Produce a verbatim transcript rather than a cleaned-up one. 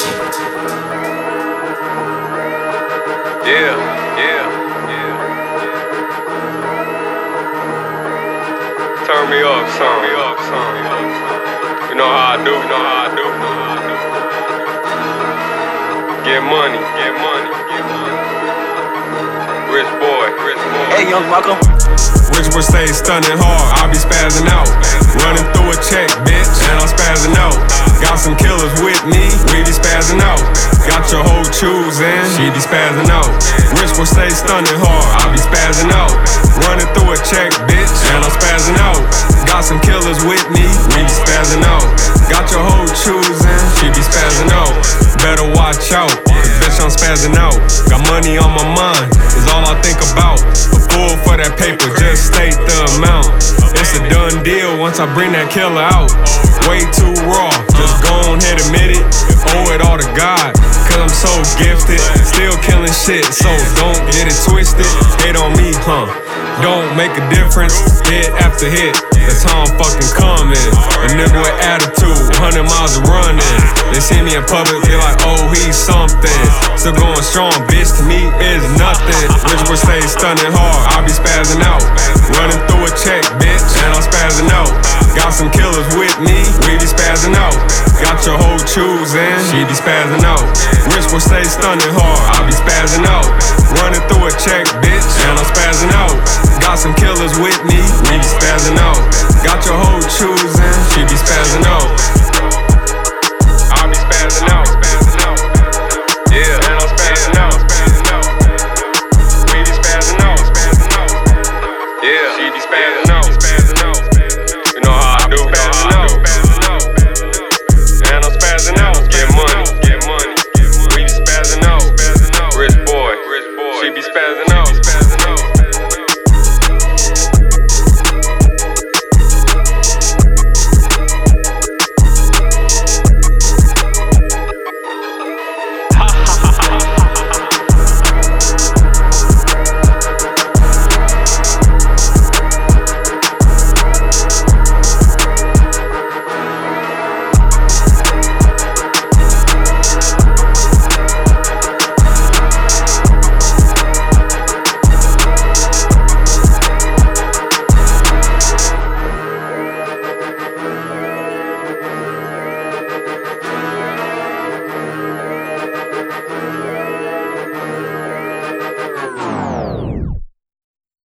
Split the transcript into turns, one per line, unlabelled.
Yeah, yeah, yeah. Turn me up, son. Me up, son. You know how I do, you know how I do. Get money, get money, get money. Rich boy, rich boy.
Hey, young Malcolm.
Rich boy stay stunning hard, I be spazzing out. Running through a check, bitch, and I'm spazzing out. Got some killers with me, we be spazzing out. Got your whole choosing, she be spazzing out. Rich boy stay stunning hard, I be spazzing out. Running through a check, bitch, and I'm spazzing out. Got some killers with me, we be spazzing out. Got your whole choosing, she be spazzing out. Better watch out, cause bitch I'm spazzing out. Got money on my mind, is all I think about. A fool for that paper, just state the amount. It's a done deal once I bring that killer out. Way too raw, just go on ahead, admit it. Owe it all to God, cause I'm so gifted. Still killing shit, so don't get it twisted. Hate on me, huh? Don't make a difference, hit after hit. That's how I'm fucking coming. A nigga with attitude, one hundred miles of running. They see me in public, they like, oh, he's something. Still going strong, bitch, to me is nothing. Rich boy stay stunning hard, I be spazzing out. Running through a check, bitch, and I'm spazzing out. Got some killers with me, we be spazzing out. Got your whole choosing, she be spazzing out. Rich boy stay stunning hard, I be spazzing out. Running through a check, bitch, and I'm spazzing out. Got some killers with me, we be spazzing out. Got your whole choosing, she be spazzing out.